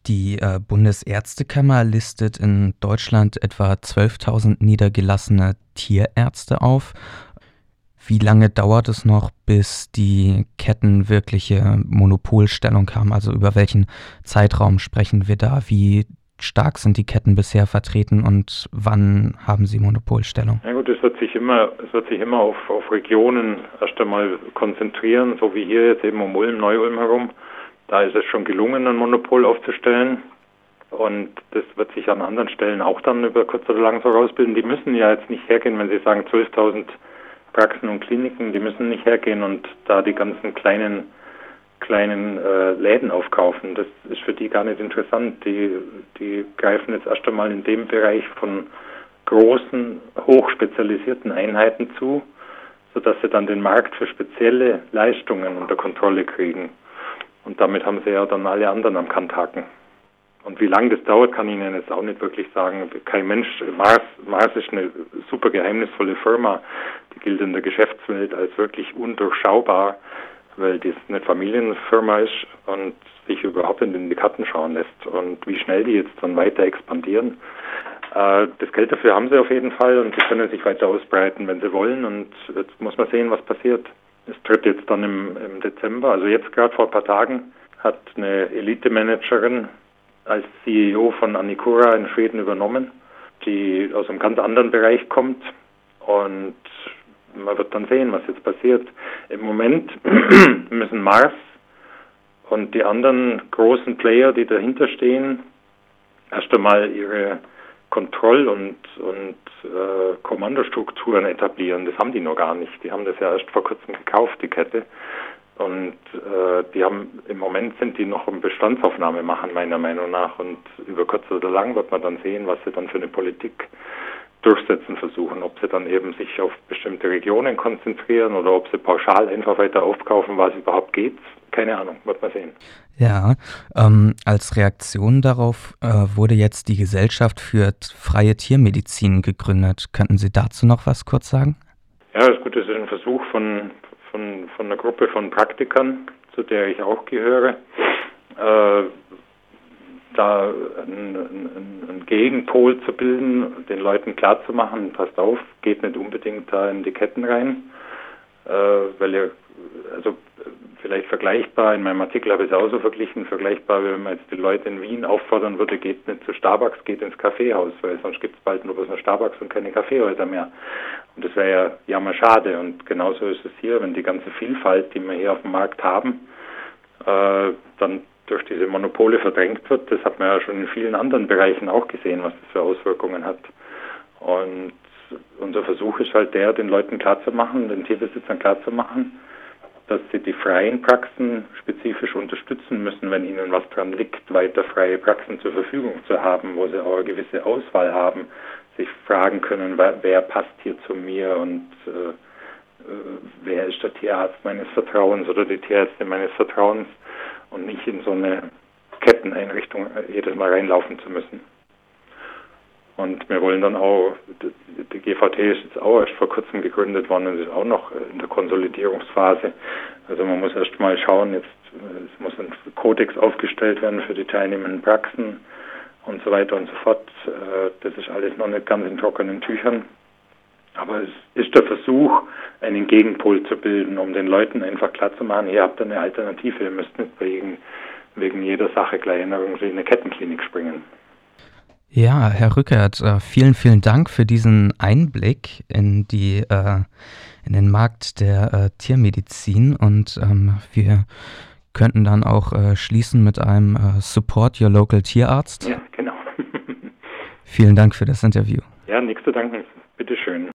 Die Bundesärztekammer listet in Deutschland etwa 12.000 niedergelassene Tierärzte auf. Wie lange dauert es noch, bis die Ketten wirkliche Monopolstellung haben? Also über welchen Zeitraum sprechen wir da? Wie stark sind die Ketten bisher vertreten und wann haben sie Monopolstellung? Ja gut, es wird sich immer auf Regionen erst einmal konzentrieren, so wie hier jetzt eben um Ulm, Neu-Ulm herum. Da ist es schon gelungen, ein Monopol aufzustellen. Und das wird sich an anderen Stellen auch dann über kurz oder lang so rausbilden. Die müssen ja jetzt nicht hergehen, wenn Sie sagen 12.000 Praxen und Kliniken, die müssen nicht hergehen und da die ganzen kleinen Läden aufkaufen. Das ist für die gar nicht interessant. Die greifen jetzt erst einmal in dem Bereich von großen, hochspezialisierten Einheiten zu, sodass sie dann den Markt für spezielle Leistungen unter Kontrolle kriegen. Und damit haben sie ja dann alle anderen am Kanthaken. Und wie lange das dauert, kann ich Ihnen jetzt auch nicht wirklich sagen. Kein Mensch, Mars ist eine super geheimnisvolle Firma, die gilt in der Geschäftswelt als wirklich undurchschaubar, weil das eine Familienfirma ist und sich überhaupt nicht in die Karten schauen lässt. Und wie schnell die jetzt dann weiter expandieren, das Geld dafür haben sie auf jeden Fall und sie können sich weiter ausbreiten, wenn sie wollen. Und jetzt muss man sehen, was passiert. Es tritt jetzt dann im Dezember, also jetzt gerade vor ein paar Tagen, hat eine Elite-Managerin als CEO von Annikura in Schweden übernommen, die aus einem ganz anderen Bereich kommt. Und man wird dann sehen, was jetzt passiert. Im Moment müssen Mars und die anderen großen Player, die dahinter stehen, erst einmal ihre Kontroll- und Kommandostrukturen etablieren. Das haben die noch gar nicht. Die haben das ja erst vor kurzem gekauft, die Kette. Und im Moment sind die noch eine Bestandsaufnahme machen, meiner Meinung nach. Und über kurz oder lang wird man dann sehen, was sie dann für eine Politik durchsetzen versuchen. Ob sie dann eben sich auf bestimmte Regionen konzentrieren oder ob sie pauschal einfach weiter aufkaufen, was überhaupt geht. Keine Ahnung, wird man sehen. Ja, als Reaktion darauf wurde jetzt die Gesellschaft für freie Tiermedizin gegründet. Könnten Sie dazu noch was kurz sagen? Ja, das ist gut. Das ist ein Versuch von einer Gruppe von Praktikern, zu der ich auch gehöre, da einen Gegenpol zu bilden, den Leuten klarzumachen, passt auf, geht nicht unbedingt da in die Ketten rein, weil ihr, also vielleicht vergleichbar, in meinem Artikel habe ich es auch so verglichen, vergleichbar, wenn man jetzt die Leute in Wien auffordern würde, geht nicht zu Starbucks, geht ins Kaffeehaus, weil sonst gibt es bald nur bloß noch Starbucks und keine Kaffeehäuser mehr. Und das wäre ja jammerschade. Und genauso ist es hier, wenn die ganze Vielfalt, die wir hier auf dem Markt haben, dann durch diese Monopole verdrängt wird. Das hat man ja schon in vielen anderen Bereichen auch gesehen, was das für Auswirkungen hat. Und unser Versuch ist halt der, den Leuten klarzumachen, den Tierbesitzern klarzumachen, dass sie die freien Praxen spezifisch unterstützen müssen, wenn ihnen was dran liegt, weiter freie Praxen zur Verfügung zu haben, wo sie auch eine gewisse Auswahl haben, sich fragen können, wer passt hier zu mir und wer ist der Tierarzt meines Vertrauens oder die Tierärztin meines Vertrauens und nicht in so eine Ketteneinrichtung jedes Mal reinlaufen zu müssen. Und wir wollen dann auch, die GVT ist jetzt auch erst vor kurzem gegründet worden und ist auch noch in der Konsolidierungsphase. Also man muss erst mal schauen, es muss ein Kodex aufgestellt werden für die teilnehmenden Praxen und so weiter und so fort. Das ist alles noch nicht ganz in trockenen Tüchern. Aber es ist der Versuch, einen Gegenpol zu bilden, um den Leuten einfach klarzumachen, ihr habt eine Alternative, ihr müsst nicht wegen jeder Sache gleich in eine Kettenklinik springen. Ja, Herr Rückert, vielen, vielen Dank für diesen Einblick in den Markt der Tiermedizin und wir könnten dann auch schließen mit einem Support Your Local Tierarzt. Ja, genau. Vielen Dank für das Interview. Ja, nichts zu danken. Bitteschön.